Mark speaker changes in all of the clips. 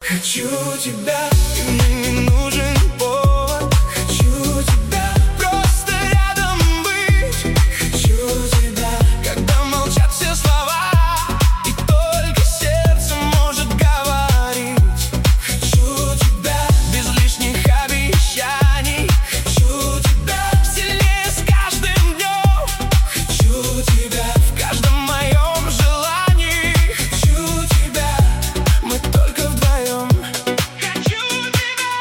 Speaker 1: Хочу тебя, и мне не нужен повод. Хочу тебя, просто рядом быть. Хочу тебя, когда молчат все слова, и только сердце может говорить. Хочу тебя, без лишних обещаний. Хочу тебя, сильнее с каждым днем. Хочу тебя, в каждом моем желании. Хочу тебя, мы только вдвоем. Хочу тебя,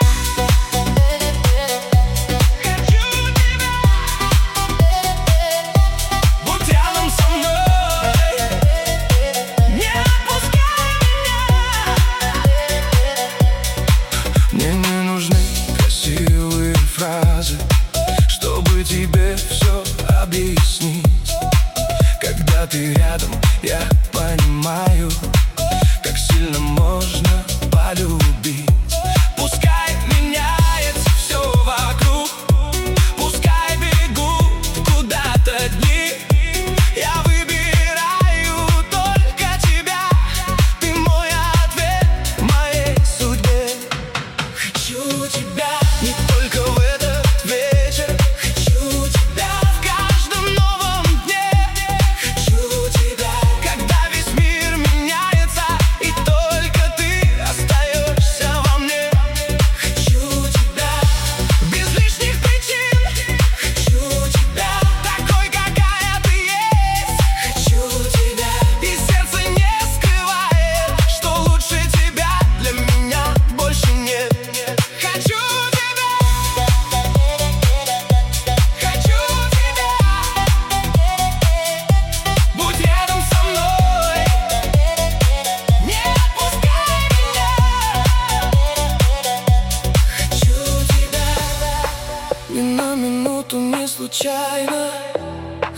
Speaker 1: будь рядом со мной, не отпускай меня. Мне не нужны красивые фразы, чтобы тебе все объяснить. Когда ты рядом, я понимаю, как сильно можно полюбить. Пускай меняется все вокруг, пускай бегут куда-то дни. Я выбираю только тебя, ты мой ответ моей судьбе. Хочу тебя не только в этот вечер. Хочу тебя в каждом новом дне. Хочу тебя, когда весь мир меняется, и только ты остаешься во мне. Хочу тебя, без лишних причин. Хочу тебя, такой, какая ты есть. Хочу тебя, и сердце не скрывает, что лучше тебя для меня больше нет. Хочу тебя, будь рядом со мной, не отпускай меня. Хочу тебя, ни на минуту не случайно.